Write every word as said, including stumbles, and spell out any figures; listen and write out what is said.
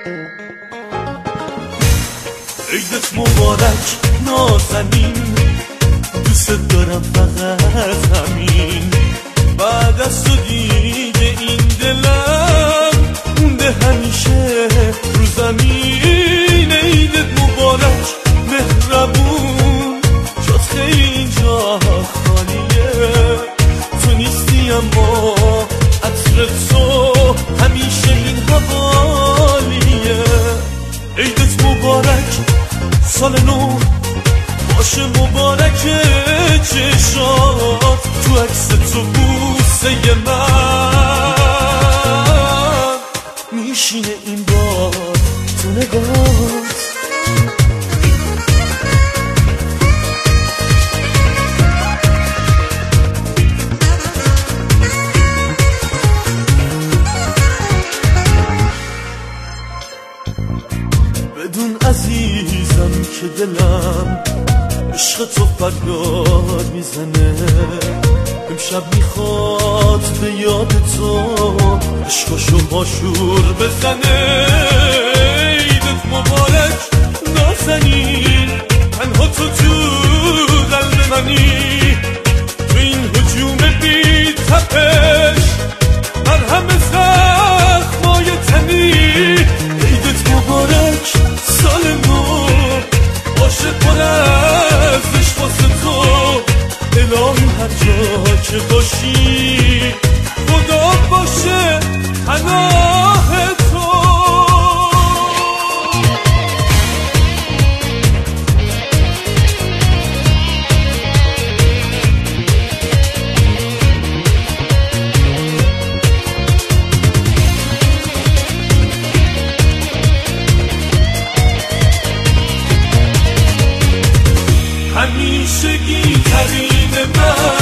عیدت مبارک نازنین، دوست دارم فقط همین. بعد از تو دیگه این دلم مونده همیشه رو زمین. عیدت مبارک مهربون، جات خیلی اینجا خالیه. تو نیستی اما عطر تو همیشه این حوالیه. عیدت مبارک سال نو باشه، مبارک چشات تو عکس تو بوسه من میشینه این بار تو نگات. بدون عزیزم که دلم عشق تو فریاد میزنه. امشب میخواد به یاد تو عشقشو باشور بزنه. عیدت مبارک نازنین، تنها تو تو قلب منی. تو این هجوم بی تپش مرهم زخمای تنی. عیدت مبارک سال نو باشه پر از عشق واسه تو. الهی هر جا که باشی خدا باشه پناه تو. همیشگی ترین من